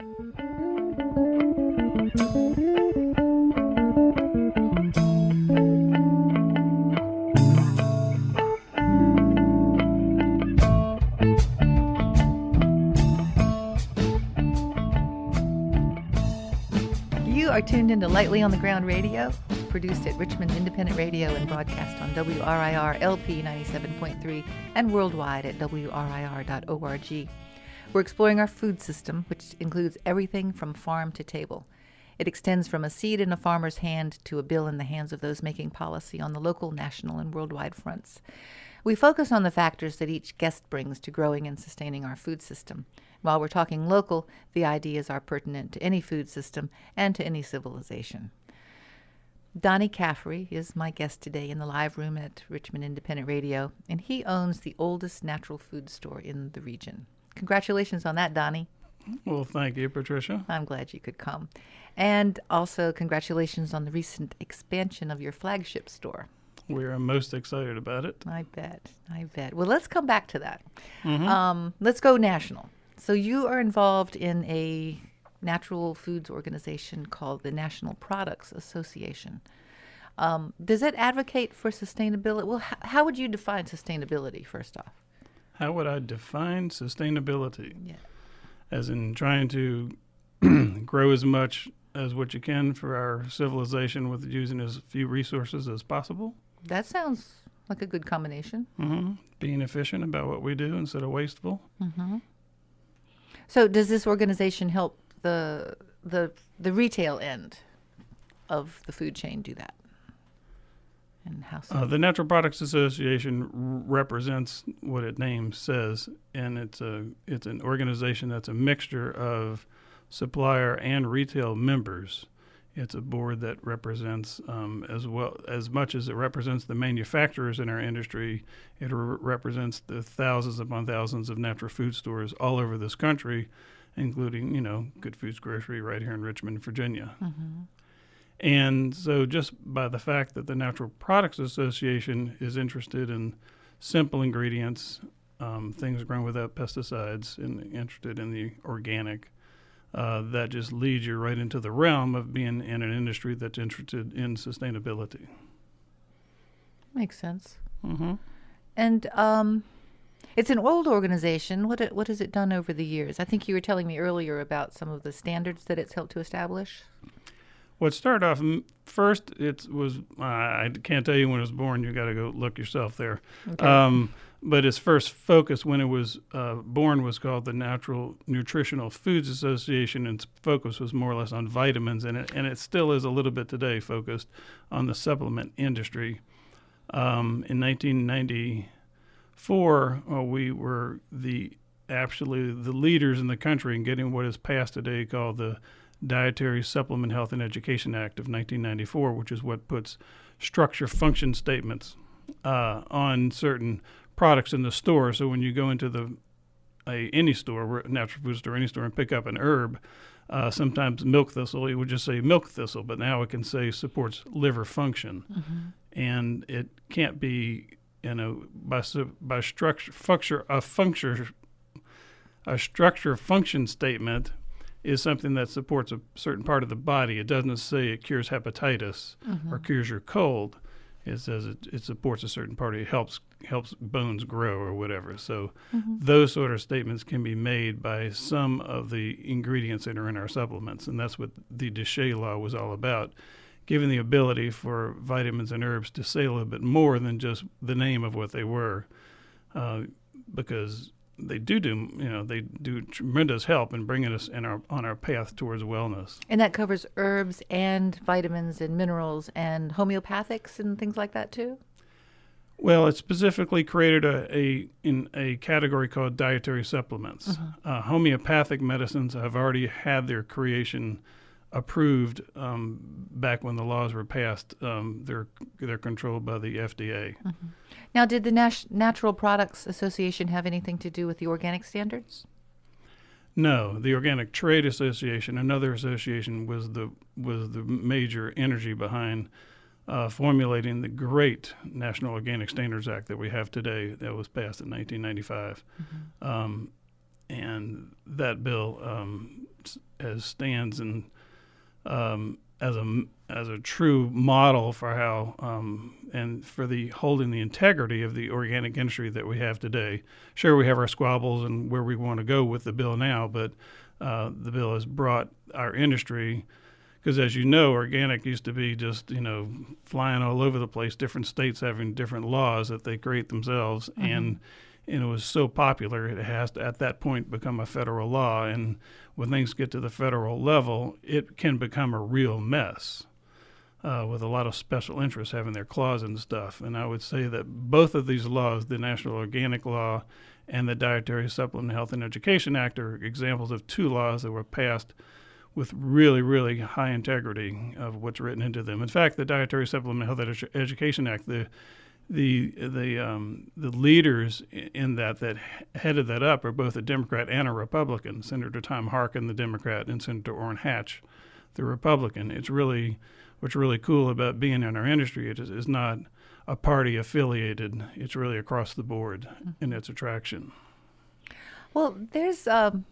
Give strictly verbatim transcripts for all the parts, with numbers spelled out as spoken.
You are tuned into Lightly on the Ground Radio, produced at Richmond Independent Radio and broadcast on W R I R L P ninety-seven point three and worldwide at W R I R dot org. We're exploring our food system, which includes everything from farm to table. It extends from a seed in a farmer's hand to a bill in the hands of those making policy on the local, national, and worldwide fronts. We focus on the factors that each guest brings to growing and sustaining our food system. While we're talking local, the ideas are pertinent to any food system and to any civilization. Donnie Caffrey is my guest today in the live room at Richmond Independent Radio, and he owns the oldest natural food store in the region. Congratulations on that, Donnie. Well, thank you, Patricia. I'm glad you could come. And also congratulations on the recent expansion of your flagship store. We are most excited about it. I bet. I bet. Well, let's come back to that. Mm-hmm. Um, let's go national. So you are involved in a natural foods organization called the National Products Association. Um, does it advocate for sustainability? Well, h- how would you define sustainability, first off? How would I define sustainability? Yeah. As in trying to grow as much as what you can for our civilization with using as few resources as possible. That sounds like a good combination. Mm-hmm. Being efficient about what we do instead of wasteful. Mm-hmm. So does this organization help the the the retail end of the food chain do that? And how so? Uh, the Natural Products Association r- represents what its name says, and it's a it's an organization that's a mixture of supplier and retail members. It's a board that represents, um, as well as much as it represents the manufacturers in our industry, it re- represents the thousands upon thousands of natural food stores all over this country, including, you know, Good Foods Grocery right here in Richmond, Virginia. Mm-hmm. And so just by the fact that the Natural Products Association is interested in simple ingredients, um, things grown without pesticides, and interested in the organic, Uh, that just leads you right into the realm of being in an industry that's interested in sustainability. Makes sense. Mm-hmm. And um, it's an old organization. What it, what has it done over the years? I think you were telling me earlier about some of the standards that it's helped to establish. What started off m- first, it was uh, I can't tell you when it was born. You got to go look yourself there. Okay. Um, but its first focus when it was uh, born was called the Natural Nutritional Foods Association, and its focus was more or less on vitamins, and it and it still is a little bit today focused on the supplement industry. Um, in nineteen ninety-four, uh, we were the actually the leaders in the country in getting what is passed today called the Dietary Supplement Health and Education Act of nineteen ninety-four, which is what puts structure function statements uh, on certain products in the store. So when you go into the a any store, natural food store, any store, and pick up an herb, uh, sometimes milk thistle, it would just say milk thistle, but now it can say supports liver function, Mm-hmm. and it can't be, you know, by su- by structure function a function a structure function statement is something that supports a certain part of the body. It doesn't say it cures hepatitis Mm-hmm. or cures your cold. It says it, it supports a certain part. It helps helps bones grow or whatever. So Mm-hmm. those sort of statements can be made by some of the ingredients that are in our supplements, and that's what the Deshay Law was all about, giving the ability for vitamins and herbs to say a little bit more than just the name of what they were, uh, because they do do you know they do tremendous help in bringing us in our on our path towards wellness. And that covers herbs and vitamins and minerals and homeopathics and things like that too? Well, it specifically created a, a in a category called dietary supplements. Mm-hmm. Uh, homeopathic medicines have already had their creation approved um, back when the laws were passed. Um, they're they're controlled by the F D A. Mm-hmm. Now, did the Nas- Natural Products Association have anything to do with the organic standards? No, the Organic Trade Association, another association, was the was the major energy behind uh, formulating the great National Organic Standards Act that we have today that was passed in nineteen ninety-five. Mm-hmm. Um, and that bill um, as stands and um, as a as a true model for how um, and for the holding the integrity of the organic industry that we have today. Sure, we have our squabbles and where we want to go with the bill now, but uh, the bill has brought our industry, because as you know, organic used to be just, you know, flying all over the place, different states having different laws that they create themselves, mm-hmm. and and it was so popular, it has to, at that point, become a federal law. And when things get to the federal level, it can become a real mess uh, with a lot of special interests having their claws and stuff. And I would say that both of these laws, the National Organic Law and the Dietary Supplement Health and Education Act, are examples of two laws that were passed with really, really high integrity of what's written into them. In fact, the Dietary Supplement Health and Edu- Education Act, the The the um, the leaders in that that headed that up are both a Democrat and a Republican. Senator Tom Harkin, the Democrat, and Senator Orrin Hatch, the Republican. It's really what's really cool about being in our industry. It is, is not a party affiliated. It's really across the board in its attraction. Well, there's um,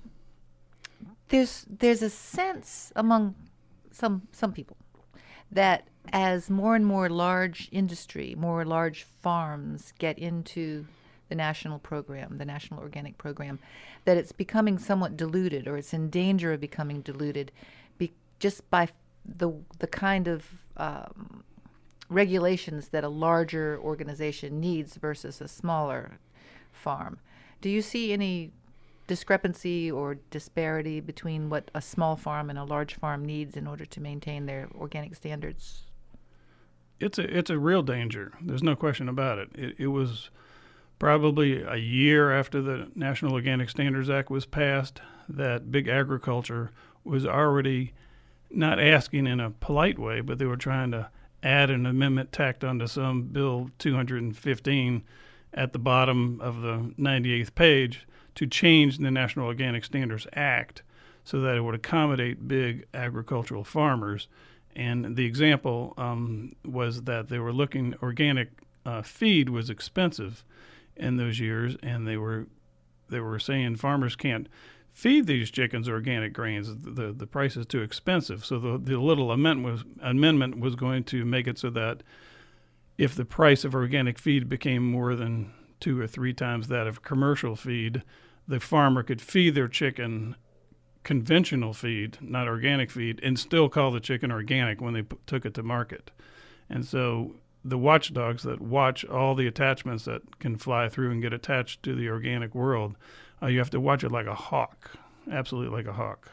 there's there's a sense among some some people that as more and more large industry, more large farms get into the national program, the National Organic Program, that it's becoming somewhat diluted, or it's in danger of becoming diluted, be, just by the the kind of um, regulations that a larger organization needs versus a smaller farm. Do you see any discrepancy or disparity between what a small farm and a large farm needs in order to maintain their organic standards? It's a it's a real danger. There's no question about it. It, it was probably a year after the National Organic Standards Act was passed that big agriculture was already not asking in a polite way, but they were trying to add an amendment tacked onto some Bill two hundred fifteen at the bottom of the ninety-eighth page to change the National Organic Standards Act so that it would accommodate big agricultural farmers. And the example um, was that they were looking, organic uh, feed was expensive in those years, and they were they were saying farmers can't feed these chickens organic grains. The the price is too expensive. So the the little amendment was amendment was going to make it so that if the price of organic feed became more than two or three times that of commercial feed, the farmer could feed their chicken conventional feed, not organic feed, and still call the chicken organic when they p- took it to market. And so the watchdogs that watch all the attachments that can fly through and get attached to the organic world, uh, you have to watch it like a hawk, absolutely like a hawk.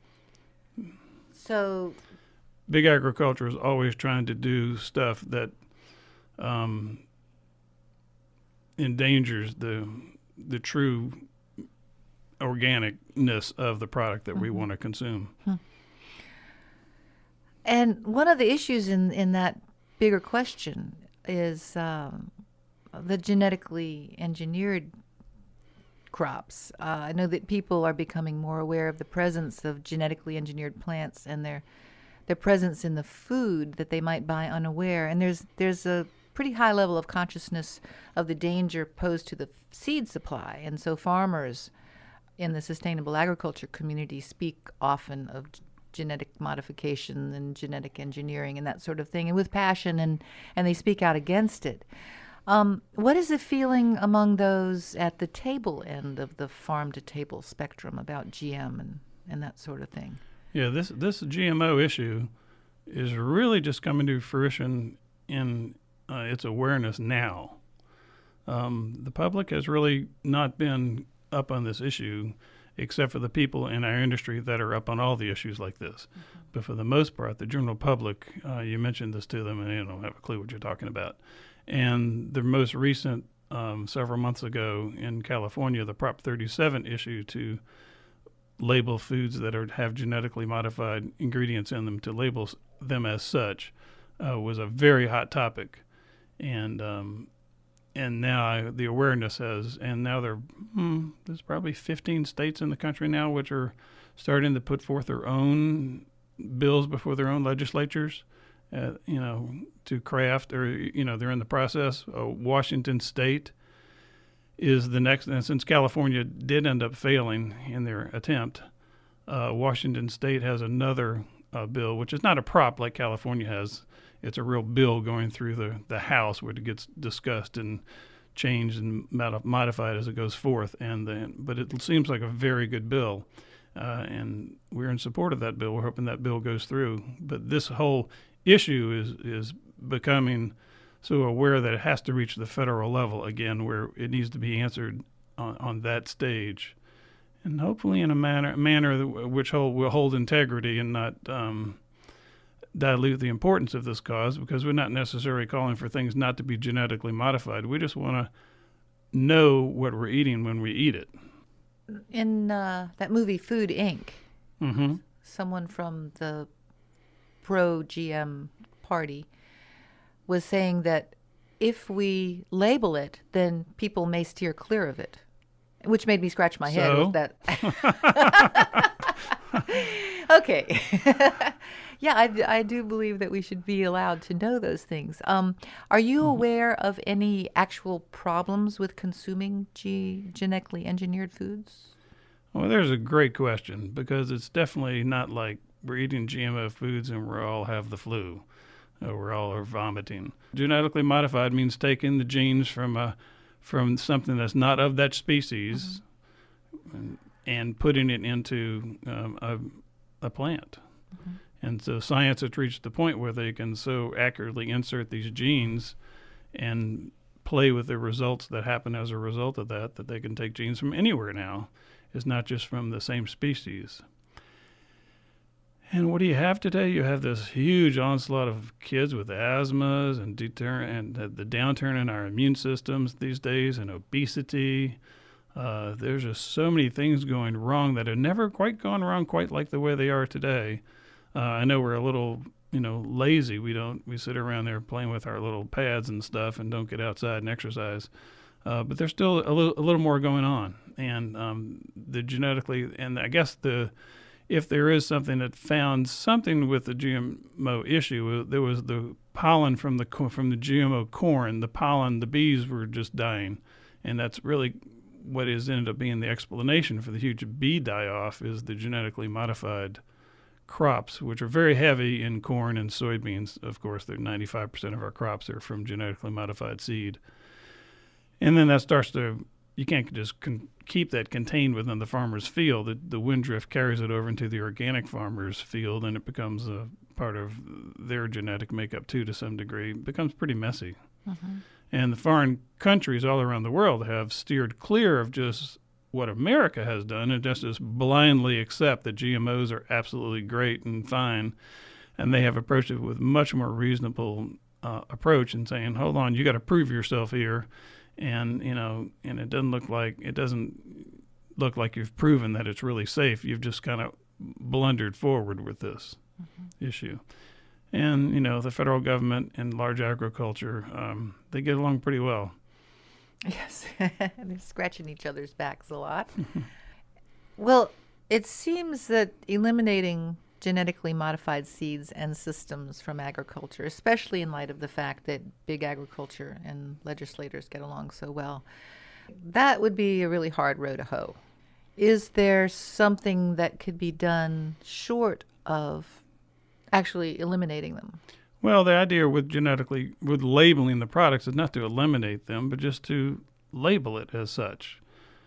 So big agriculture is always trying to do stuff that um, endangers the the true organicness of the product that mm-hmm. we want to consume. Hmm. And one of the issues in, in that bigger question is um, the genetically engineered crops. Uh, I know that people are becoming more aware of the presence of genetically engineered plants and their their presence in the food that they might buy unaware. And there's there's a pretty high level of consciousness of the danger posed to the seed supply. And so farmers in the sustainable agriculture community speak often of g- genetic modification and genetic engineering and that sort of thing, and with passion, and, and they speak out against it. Um, what is the feeling among those at the table end of the farm-to-table spectrum about G M and, and that sort of thing? Yeah, this this G M O issue is really just coming to fruition in uh, its awareness now. Um, the public has really not been up on this issue, except for the people in our industry that are up on all the issues like this. Mm-hmm. But for the most part, the general public, uh, you mentioned this to them and they don't have a clue what you're talking about. And the most recent, um, several months ago in California, the Prop thirty-seven issue to label foods that are, have genetically modified ingredients in them, to label them as such, uh, was a very hot topic. And um, And now the awareness has, and now there, hmm, there's probably fifteen states in the country now which are starting to put forth their own bills before their own legislatures, uh, you know, to craft, or, you know, they're in the process. Uh, Washington State is the next, and since California did end up failing in their attempt, Uh, Washington State has another uh, bill, which is not a prop like California has. It's a real bill going through the, the House where it gets discussed and changed and mod- modified as it goes forth. And then, but it seems like a very good bill, uh, and we're in support of that bill. We're hoping that bill goes through. But this whole issue is is becoming so aware that it has to reach the federal level again, where it needs to be answered on, on that stage, and hopefully in a manner manner that, which hold, will hold integrity and not um, dilute the importance of this cause, because we're not necessarily calling for things not to be genetically modified. We just want to know what we're eating when we eat it. In uh, that movie Food Incorporated, mm-hmm. someone from the pro-G M party was saying that if we label it, then people may steer clear of it, which made me scratch my head So? with that. Okay. Yeah, I, I do believe that we should be allowed to know those things. Um, are you Mm-hmm. aware of any actual problems with consuming G- genetically engineered foods? Well, there's a great question, because it's definitely not like we're eating G M O foods and we all have the flu. Uh, we're all are vomiting. Genetically modified means taking the genes from a, from something that's not of that species, mm-hmm. and, and putting it into um, a, a plant. Mm-hmm. And so science has reached the point where they can so accurately insert these genes and play with the results that happen as a result of that, that they can take genes from anywhere now. It's not just from the same species. And what do you have today? You have this huge onslaught of kids with asthmas and, deter- and the downturn in our immune systems these days, and obesity. Uh, there's just so many things going wrong that have never quite gone wrong quite like the way they are today. Uh, I know we're a little, you know, lazy. We don't. We sit around there playing with our little pads and stuff, and don't get outside and exercise. Uh, but there's still a little, a little more going on, and um, the genetically, and I guess the, if there is something that found something with the G M O issue, there was the pollen from the from the G M O corn. The pollen, the bees were just dying, and that's really what has ended up being the explanation for the huge bee die-off is the genetically modified crops, which are very heavy in corn and soybeans. Of course, they're ninety-five percent of our crops are from genetically modified seed. And then that starts to, you can't just con- keep that contained within the farmer's field. The, the wind drift carries it over into the organic farmer's field, and it becomes a part of their genetic makeup too to some degree. It becomes pretty messy. Mm-hmm. And the foreign countries all around the world have steered clear of just what America has done and just as blindly accept that G M Os are absolutely great and fine. And they have approached it with much more reasonable uh, approach and saying, hold on, you got to prove yourself here. And, you know, and it doesn't look like, it doesn't look like you've proven that it's really safe. You've just kind of blundered forward with this mm-hmm. issue. And, you know, the federal government and large agriculture, um, they get along pretty well. Yes, they're scratching each other's backs a lot. Well, it seems that eliminating genetically modified seeds and systems from agriculture, especially in light of the fact that big agriculture and legislators get along so well, that would be a really hard row to hoe. Is there something that could be done short of actually eliminating them? Well, the idea with genetically, with labeling the products is not to eliminate them, but just to label it as such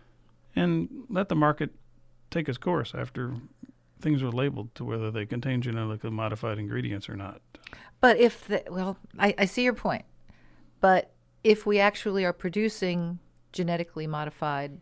and let the market take its course after things are labeled to whether they contain genetically modified ingredients or not. But if, the, well, I, I see your point, but if we actually are producing genetically modified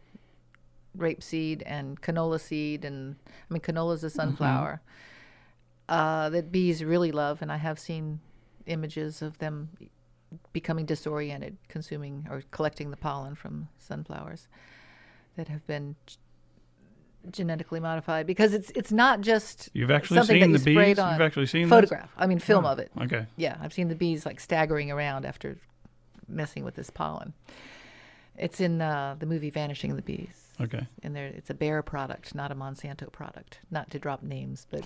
rapeseed and canola seed, and I mean, canola is a sunflower, mm-hmm. uh, that bees really love, and I have seen images of them becoming disoriented, consuming or collecting the pollen from sunflowers that have been g- genetically modified, because it's it's not just You've actually something seen that the you sprayed bees? on. You've actually seen photograph. this? I mean, film oh, of it. Okay. Yeah, I've seen the bees like staggering around after messing with this pollen. It's in uh, the movie Vanishing the Bees. Okay. And there, it's a Bayer product, not a Monsanto product. Not to drop names, but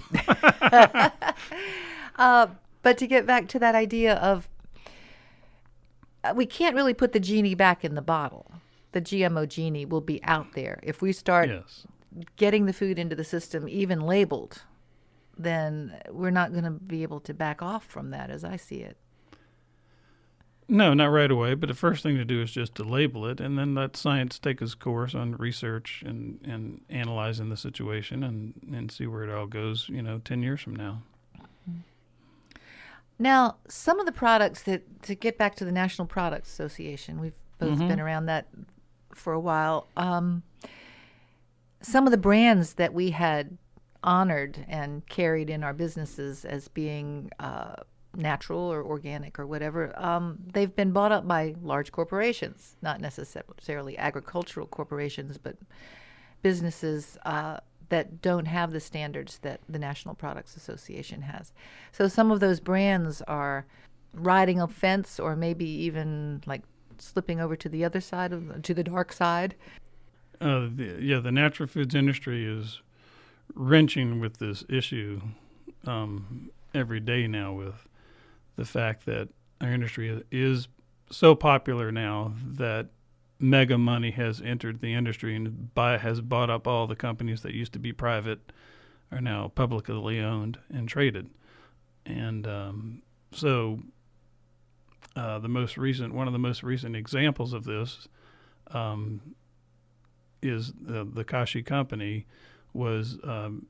uh, but to get back to that idea of uh, we can't really put the genie back in the bottle. The G M O genie will be out there if we start Yes. getting the food into the system, even labeled, then we're not going to be able to back off from that as I see it. No, not right away, but the first thing to do is just to label it and then let science take its course on research and, and analyzing the situation and, and see where it all goes, you know, ten years from now. Now, some of the products that, to get back to the National Products Association, we've both mm-hmm. been around that for a while. Um, some of the brands that we had honored and carried in our businesses as being uh, natural or organic or whatever, um, they've been bought up by large corporations, not necessarily agricultural corporations, but businesses uh, that don't have the standards that the National Products Association has. So some of those brands are riding a fence or maybe even like slipping over to the other side, of to the dark side. Uh, the, yeah, the natural foods industry is wrenching with this issue um, every day now with the fact that our industry is so popular now that mega money has entered the industry and buy, has bought up all the companies that used to be private are now publicly owned and traded. And um, so uh, the most recent, one of the most recent examples of this um, is the, the Kashi company was, um,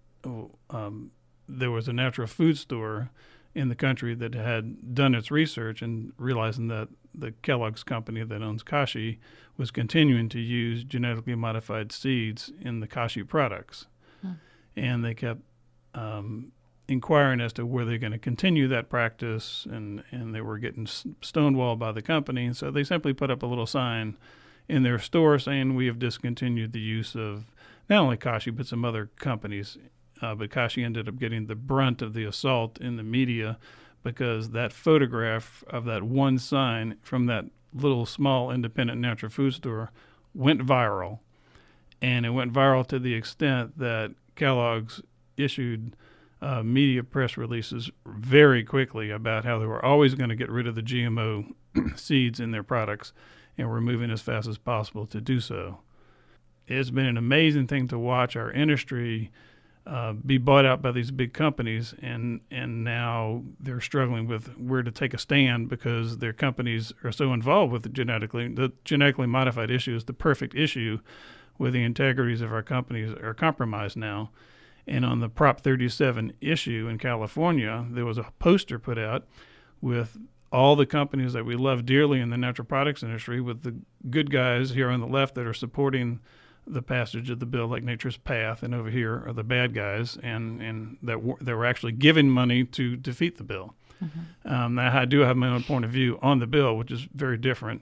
um, there was a natural food store in the country that had done its research and realizing that the Kellogg's company that owns Kashi was continuing to use genetically modified seeds in the Kashi products. Hmm. And they kept um, inquiring as to were they going to continue that practice, and, and they were getting stonewalled by the company. And so they simply put up a little sign in their store saying, we have discontinued the use of not only Kashi, but some other companies. Uh, but Kashi ended up getting the brunt of the assault in the media because that photograph of that one sign from that little small independent natural food store went viral. And it went viral to the extent that Kellogg's issued uh, media press releases very quickly about how they were always going to get rid of the G M O seeds in their products and were moving as fast as possible to do so. It's been an amazing thing to watch our industry Uh, be bought out by these big companies, and and now they're struggling with where to take a stand because their companies are so involved with the genetically the genetically modified issue is the perfect issue where the integrities of our companies are compromised now. And on the Prop thirty-seven issue in California, there was a poster put out with all the companies that we love dearly in the natural products industry, with the good guys here on the left that are supporting the passage of the bill, like Nature's Path, and over here are the bad guys, and, and that w- they were actually giving money to defeat the bill. Mm-hmm. Um, now, I do have my own point of view on the bill, which is very different,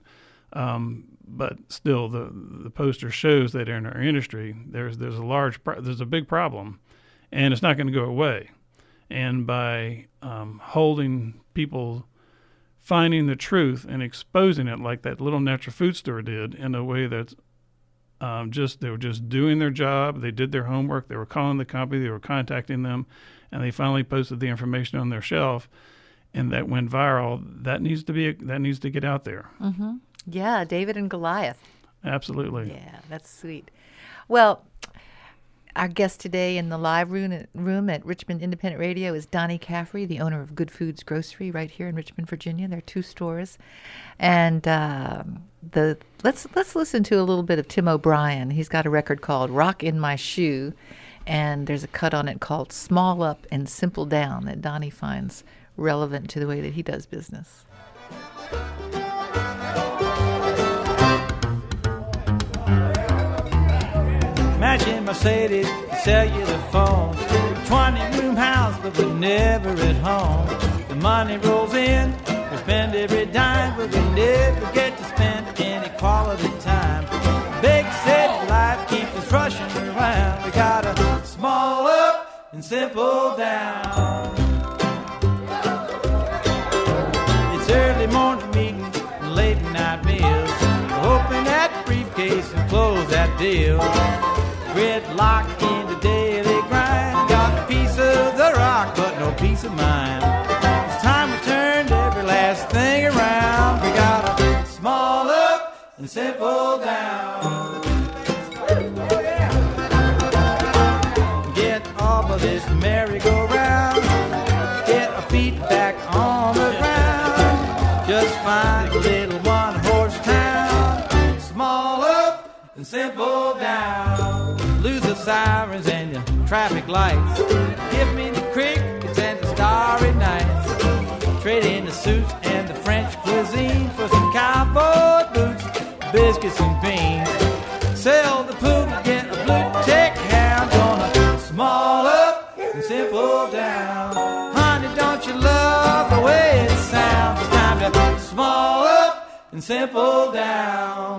um, but still, the the poster shows that in our industry, there's there's a large pro- there's a big problem, and it's not going to go away. And by um, holding people, finding the truth and exposing it, like that little natural food store did, in a way that's Um, just they were just doing their job. They did their homework. They were calling the company. They were contacting them, and they finally posted the information on their shelf, and that went viral. That needs to be that needs to get out there. Mm-hmm. Yeah, David and Goliath. Absolutely. Yeah, that's sweet. Well, our guest today in the live room, room at Richmond Independent Radio is Donnie Caffrey, the owner of Good Foods Grocery right here in Richmond, Virginia. There are two stores, and uh, the let's let's listen to a little bit of Tim O'Brien. He's got a record called "Rock in My Shoe," and there's a cut on it called "Small Up and Simple Down" that Donnie finds relevant to the way that he does business. Matching Mercedes, cellular phone, twenty-room house, but we're never at home. The money rolls in, we spend every dime, but we never get to spend any quality time. Big city life keeps us rushing around. We gotta small up and simple down. It's early morning meeting and late night meals. Open that briefcase and close that deal. Gridlock in the daily grind. Got a piece of the rock, but no peace of mind. It's time we turned every last thing around. We gotta small up and simple down. this merry-go-round. Get our feet back on the ground. Just find a little one-horse town. Small up and simple down. Lose the sirens and your traffic lights. Give me the crickets and the starry nights. Trade in the suits and the French cuisine for some cowboy boots, biscuits and beans. Sell the poodle, get a blue tick hound. Gonna small up and simple down. Honey, don't you love the way it sounds? It's time to small up and simple down.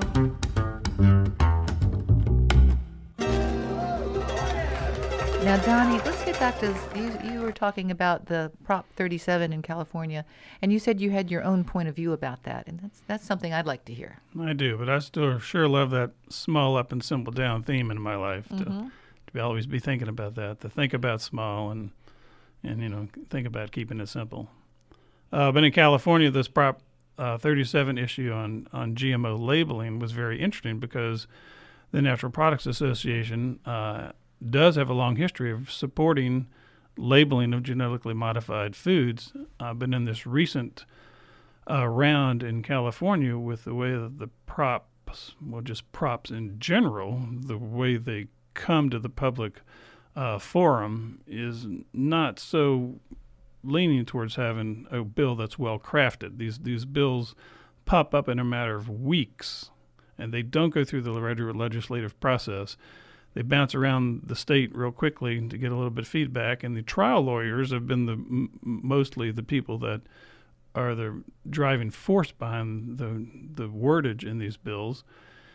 Now, Donnie, let's get back to you. You were talking about the Prop thirty-seven in California, and you said you had your own point of view about that, and that's that's something I'd like to hear. I do, but I still sure love that small up and simple down theme in my life. To, Mm-hmm. to be, always be thinking about that, to think about small and and you know think about keeping it simple. Uh, but in California, this Prop uh, thirty-seven issue on on G M O labeling was very interesting because the Natural Products Association Uh, does have a long history of supporting labeling of genetically modified foods, uh, but in this recent uh, round in California with the way that the props, well, just props in general, the way they come to the public uh, forum is not so leaning towards having a bill that's well crafted. These, these bills pop up in a matter of weeks, and they don't go through the regular legislative process. They bounce around the state real quickly to get a little bit of feedback, and the trial lawyers have been the m- mostly the people that are the driving force behind the the wordage in these bills.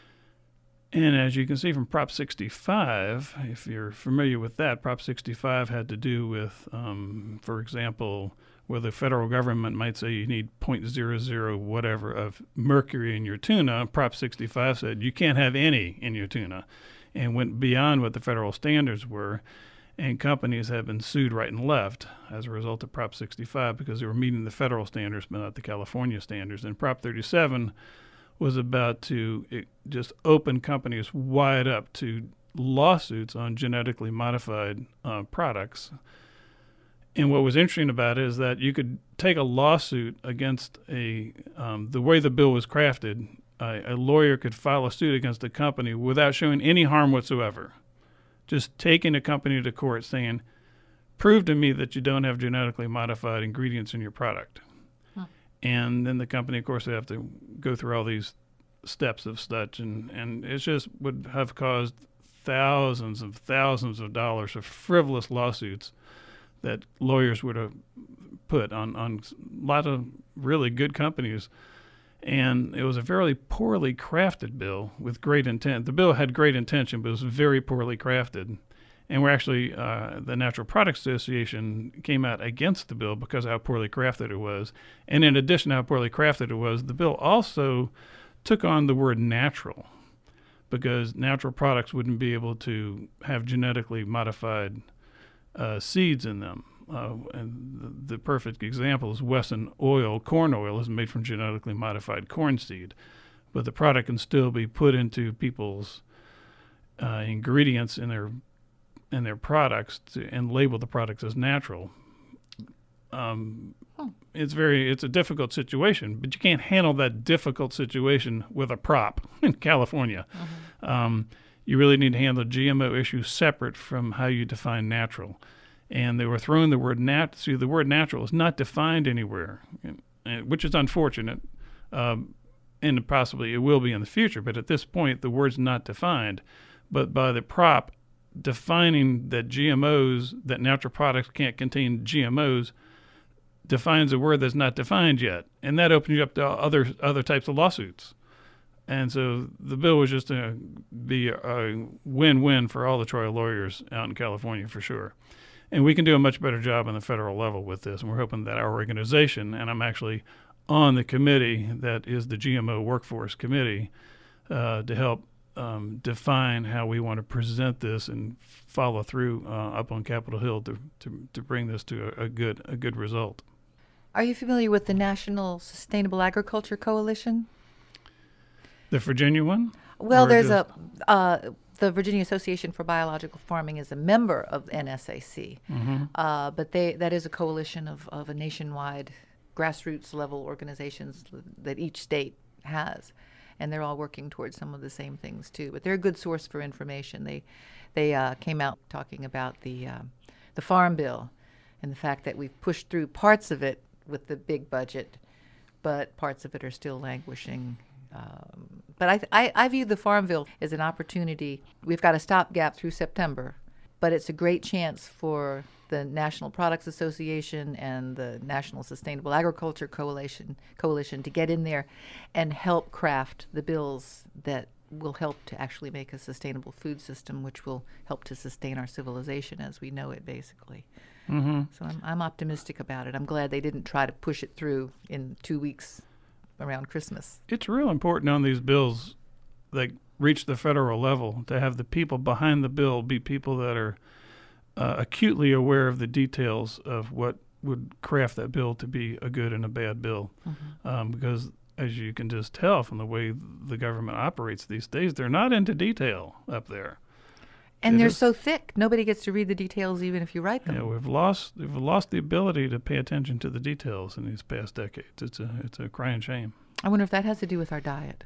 And as you can see from Prop sixty-five, if you're familiar with that, Prop sixty-five had to do with, um, for example, where the federal government might say you need zero point zero zero whatever of mercury in your tuna. Prop sixty-five said you can't have any in your tuna, and went beyond what the federal standards were, and companies have been sued right and left as a result of Prop sixty-five because they were meeting the federal standards but not the California standards. And Prop thirty-seven was about to it, just open companies wide up to lawsuits on genetically modified uh, products. And what was interesting about it is that you could take a lawsuit against a um, the way the bill was crafted. Uh, a lawyer could file a suit against a company without showing any harm whatsoever. Just taking a company to court saying, prove to me that you don't have genetically modified ingredients in your product. Huh. And then the company, of course, they have to go through all these steps of such, and, and it just would have caused thousands of thousands of dollars of frivolous lawsuits that lawyers would have put on, on a lot of really good companies. And it was a very poorly crafted bill with great intent. The bill had great intention, but it was very poorly crafted. And we're actually, uh, the Natural Products Association came out against the bill because of how poorly crafted it was. And in addition to how poorly crafted it was, the bill also took on the word natural because natural products wouldn't be able to have genetically modified uh, seeds in them. Uh, and the, the perfect example is Wesson oil. Corn oil is made from genetically modified corn seed, but the product can still be put into people's uh, ingredients in their in their products to, and label the products as natural. Um, oh. It's very it's a difficult situation, but you can't handle that difficult situation with a prop in California. Mm-hmm. Um, you really need to handle the G M O issue separate from how you define natural. And they were throwing the word nat. See, the word natural is not defined anywhere, which is unfortunate, um, and possibly it will be in the future. But at this point, the word's not defined. But by the prop defining that G M Os, that natural products can't contain G M Os, defines a word that's not defined yet, and that opens you up to other other types of lawsuits. And so the bill was just to be a win-win for all the trial lawyers out in California for sure. And we can do a much better job on the federal level with this. And we're hoping that our organization, and I'm actually on the committee that is the G M O Workforce Committee, uh, to help um, define how we want to present this and follow through uh, up on Capitol Hill to, to, to bring this to a, a good a good result. Are you familiar with the National Sustainable Agriculture Coalition? The Virginia one? Well, or there's just... a uh, the Virginia Association for Biological Farming is a member of N S A C, Mm-hmm. uh, but they that is a coalition of, of a nationwide grassroots level organizations that each state has, and they're all working towards some of the same things too. But they're a good source for information. They they uh, came out talking about the uh, the Farm Bill and the fact that we've pushed through parts of it with the big budget, but parts of it are still languishing. Um, but I, I, I view the Farm Bill as an opportunity. We've got a stopgap through September, but it's a great chance for the National Products Association and the National Sustainable Agriculture Coalition Coalition to get in there and help craft the bills that will help to actually make a sustainable food system, which will help to sustain our civilization as we know it, basically. Mm-hmm. So I'm, I'm optimistic about it. I'm glad they didn't try to push it through in two weeks around Christmas. It's real important on these bills that reach the federal level to have the people behind the bill be people that are uh, acutely aware of the details of what would craft that bill to be a good and a bad bill. Mm-hmm. Um, because as you can just tell from the way the government operates these days, they're not into detail up there. And It they're is- so thick, nobody gets to read the details even if you write them. Yeah, we've lost we've lost the ability to pay attention to the details in these past decades. It's a it's a crying shame. I wonder if that has to do with our diet.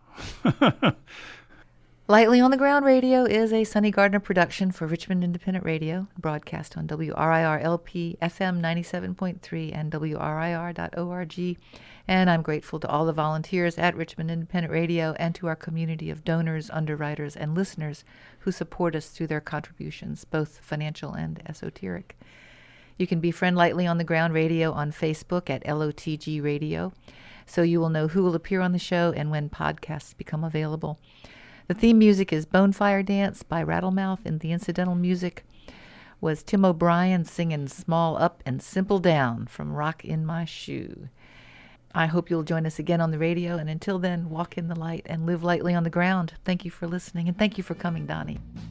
Lightly on the Ground Radio is a Sonny Gardner production for Richmond Independent Radio, broadcast on W R I R L P F M ninety-seven point three and W R I R dot org. And I'm grateful to all the volunteers at Richmond Independent Radio and to our community of donors, underwriters, and listeners who support us through their contributions, both financial and esoteric. You can befriend Lightly on the Ground Radio on Facebook at L O T G Radio, so you will know who will appear on the show and when podcasts become available. The theme music is Bonefire Dance by Rattlemouth, and the incidental music was Tim O'Brien singing Small Up and Simple Down from Rock in My Shoe. I hope you'll join us again on the radio, and until then, walk in the light and live lightly on the ground. Thank you for listening, and thank you for coming, Donnie.